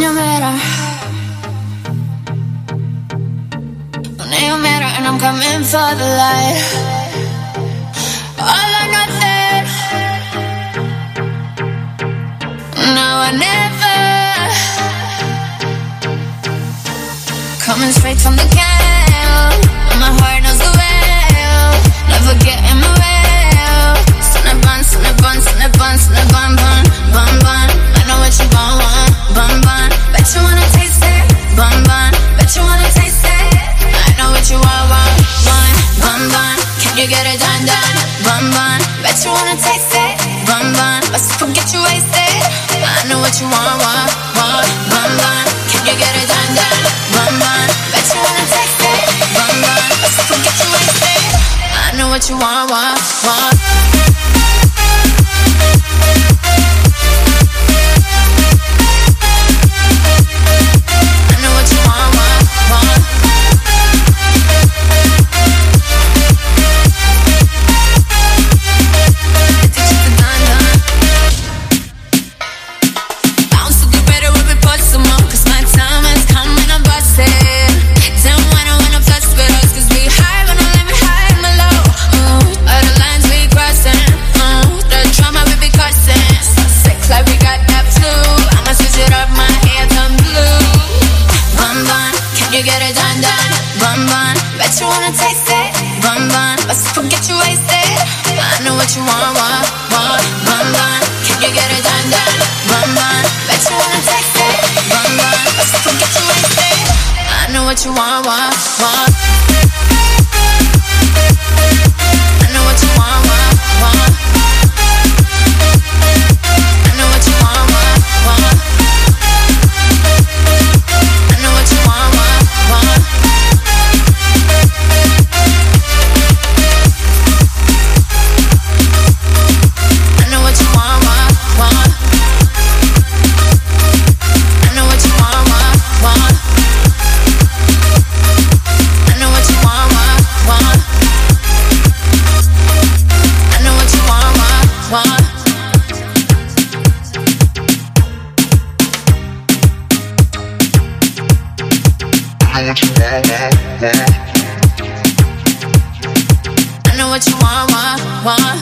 your mirror. Look in your mirror and I'm coming for the light. All or nothing. Now I never. Coming straight from the can. And my heart knows the way. Never get in my way. Sunny bun, sunny bun, sunny bun, sunny bun, bun, bun, bun. I know what you want, bun, bun. Bet you wanna taste it, bun, bun. Bet you wanna taste it. I know what you want, bun, bun. Can you get it done, done, bun, bun. Bet you wanna taste it, bun, bun. Let's forget you wasted. I know what you want, bun, bun. Can you get it done, done, bun, bun. Bet you wanna taste it, bun, bun. Let's forget you wasted. I know what you want, want. What you want, want. I know what you want, want. I know what you want, want. I know what you want, want. I know what you want, want. I know what you want, want. I know what you want, want.